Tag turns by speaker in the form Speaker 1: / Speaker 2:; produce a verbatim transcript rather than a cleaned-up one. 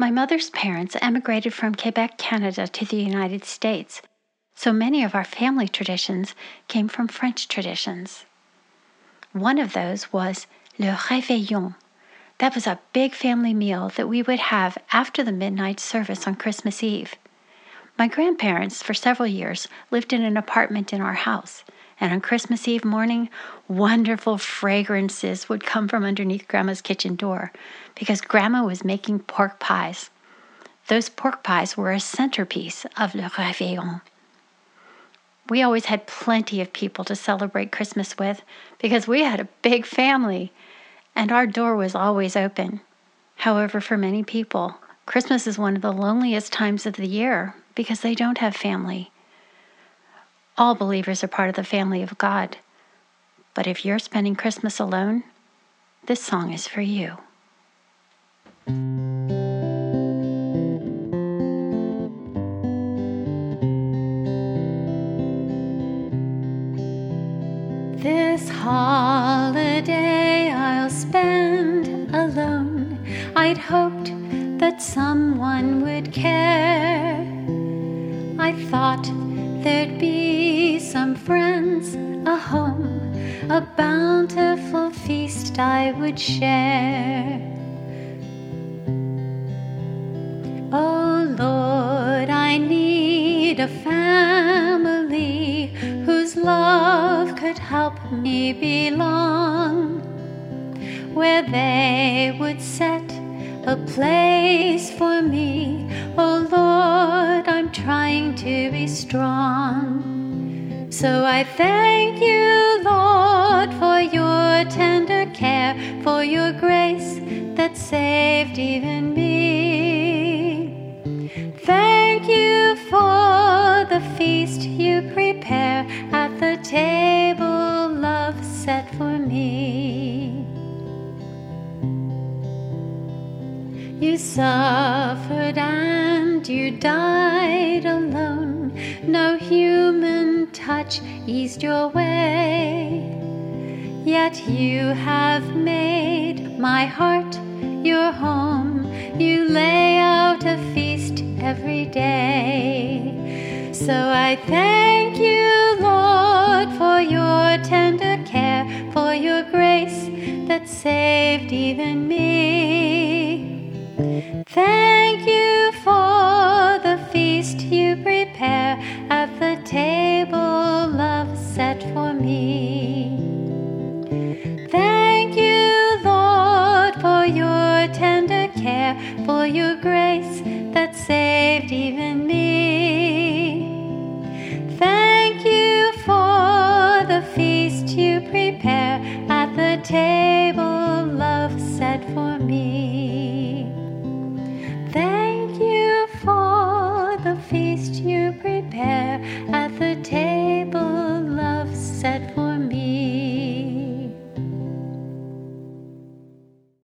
Speaker 1: My mother's parents emigrated from Quebec, Canada to the United States, so many of our family traditions came from French traditions. One of those was le réveillon. That was a big family meal that we would have after the midnight service on Christmas Eve. My grandparents, for several years, lived in an apartment in our house, and on Christmas Eve morning, wonderful fragrances would come from underneath Grandma's kitchen door because Grandma was making pork pies. Those pork pies were a centerpiece of le réveillon. We always had plenty of people to celebrate Christmas with because we had a big family, and our door was always open. However, for many people, Christmas is one of the loneliest times of the year because they don't have family. All believers are part of the family of God. But if you're spending Christmas alone, this song is for you. This holiday I'll spend alone. I'd hoped that someone would care. I thought there'd be some friends, a home, a bountiful feast I would share. Oh Lord, I need a family whose love could help me belong, where they would set a place for me. Oh Lord, I'm trying to be strong. So I thank you, Lord, for your tender care, for your grace that saved even me. Thank you for the feast you prepare at the table love set for me. You suffered and you died alone. No human touch eased your way. Yet you have made my heart your home. You lay out a feast every day. So I thank you, Lord, for your tender care, for your grace that saved even me. Thank you for the feast you prepare at the table love set for me. Thank you, Lord, for your tender care, for your grace that saved even me. Thank you for the feast you prepare at the table love set for me. Thank you for the feast you prepare at the table love set for me.